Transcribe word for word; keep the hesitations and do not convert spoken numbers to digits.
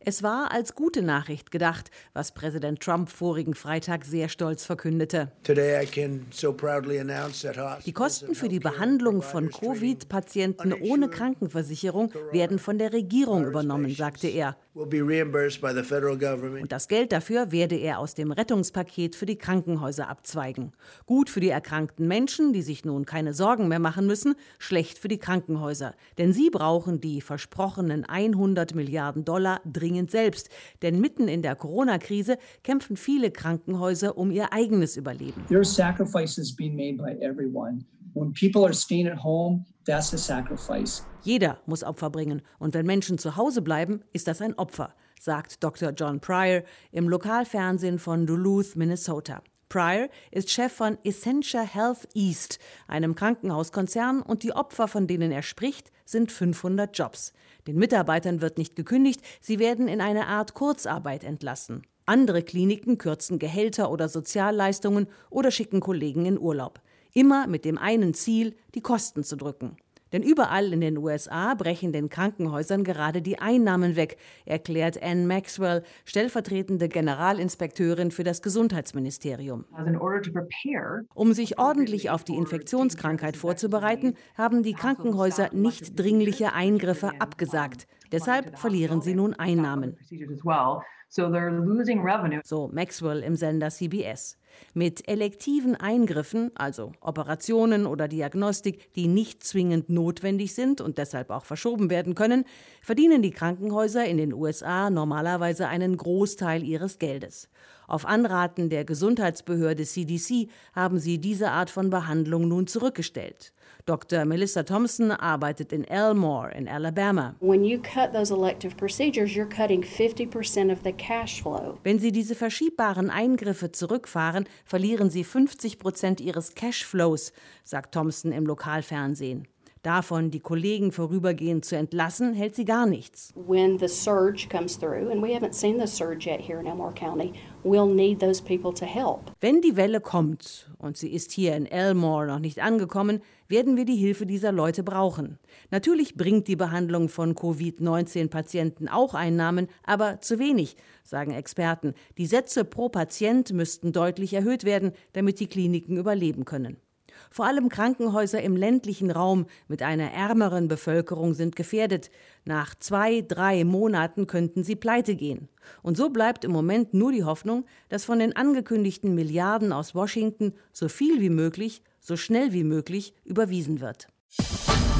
Es war als gute Nachricht gedacht, was Präsident Trump vorigen Freitag sehr stolz verkündete. Die Kosten für die Behandlung von Covid-Patienten ohne Krankenversicherung werden von der Regierung übernommen, sagte er. Und das Geld dafür werde er aus dem Rettungspaket für die Krankenhäuser abzweigen. Gut für die erkrankten Menschen, die sich nun keine Sorgen mehr machen müssen, schlecht für die Krankenhäuser. Denn sie brauchen die versprochenen hundert Milliarden Dollar dringend selbst. Denn mitten in der Corona-Krise kämpfen viele Krankenhäuser um ihr eigenes Überleben. There are sacrifices being made by everyone. When people are staying at home, that's a sacrifice. Jeder muss Opfer bringen. Und wenn Menschen zu Hause bleiben, ist das ein Opfer, sagt Doktor John Pryor im Lokalfernsehen von Duluth, Minnesota. Pryor ist Chef von Essentia Health East, einem Krankenhauskonzern, und die Opfer, von denen er spricht, sind fünfhundert Jobs. Den Mitarbeitern wird nicht gekündigt, sie werden in eine Art Kurzarbeit entlassen. Andere Kliniken kürzen Gehälter oder Sozialleistungen oder schicken Kollegen in Urlaub. Immer mit dem einen Ziel, die Kosten zu drücken. Denn überall in den U S A brechen den Krankenhäusern gerade die Einnahmen weg, erklärt Ann Maxwell, stellvertretende Generalinspekteurin für das Gesundheitsministerium. Um sich ordentlich auf die Infektionskrankheit vorzubereiten, haben die Krankenhäuser nicht dringliche Eingriffe abgesagt. Deshalb verlieren sie nun Einnahmen. So Maxwell im Sender C B S. Mit elektiven Eingriffen, also Operationen oder Diagnostik, die nicht zwingend notwendig sind und deshalb auch verschoben werden können, verdienen die Krankenhäuser in den U S A normalerweise einen Großteil ihres Geldes. Auf Anraten der Gesundheitsbehörde C D C haben sie diese Art von Behandlung nun zurückgestellt. Doktor Melissa Thompson arbeitet in Elmore in Alabama. When you cut those elective procedures, you're cutting fifty percent of the cash flow. Wenn Sie diese verschiebbaren Eingriffe zurückfahren, verlieren Sie fünfzig Prozent Ihres Cashflows, sagt Thompson im Lokalfernsehen. Davon die Kollegen vorübergehend zu entlassen, hält sie gar nichts. When the surge comes through, and we haven't seen the surge yet here in Elmore County, we'll need those people to help. Wenn die Welle kommt, und sie ist hier in Elmore noch nicht angekommen, werden wir die Hilfe dieser Leute brauchen. Natürlich bringt die Behandlung von Covid neunzehn Patienten auch Einnahmen, aber zu wenig, sagen Experten. Die Sätze pro Patient müssten deutlich erhöht werden, damit die Kliniken überleben können. Vor allem Krankenhäuser im ländlichen Raum mit einer ärmeren Bevölkerung sind gefährdet. Nach zwei, drei Monaten könnten sie pleite gehen. Und so bleibt im Moment nur die Hoffnung, dass von den angekündigten Milliarden aus Washington so viel wie möglich, so schnell wie möglich überwiesen wird.